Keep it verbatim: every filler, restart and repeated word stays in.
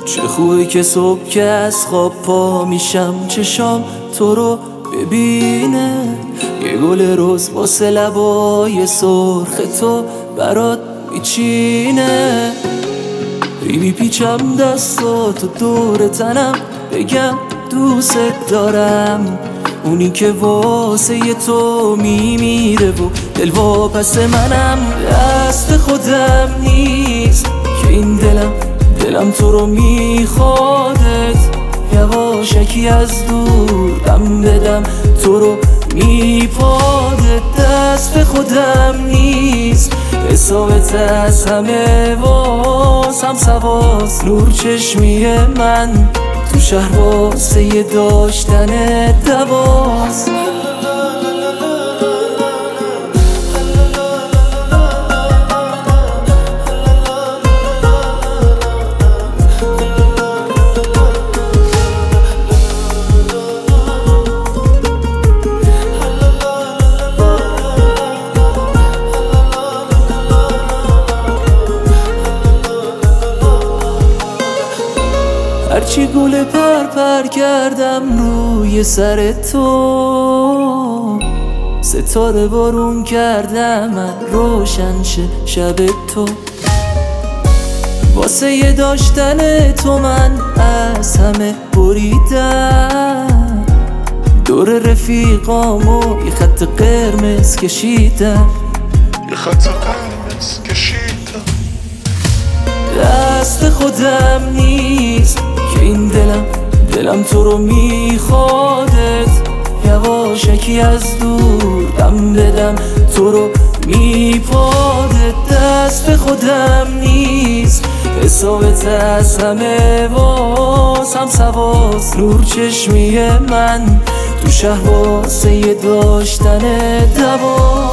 چه خوبه که صبح که از خواب پا میشم چشام تو رو ببینه، یه گل رز واسه لبای سرخ تو برات میچینه. ریمی پیچم دستاتو دور تنم بگم دوست دارم، اونی که واسه تو میمیره و دل واپس منم. دست خودم نیست که این دلم دلم تو رو میخوادت، یواشکی از دور دم بدم تو رو میپادت. دست خودم نیست حسابت از همه واسم سواس، نور چشمی من تو شهر واسه داشتن دواست. هرچی گل پر پر کردم روی سر تو، ستاره بارون کردم من روشن شه شب تو. واسه یه داشتن تو من از همه بریدم، دور رفیقامو یه خط قرمز کشیدم، یه خط قرمز کشیدم. دست خودم نیست که این دلم دلم تو رو میخوادت، یواشکی از دور دم بدم تو رو میپادت. دست خودم نیست حسابت از همه واسم سواس، نور چشمی من تو شهر واسه داشتن دواست.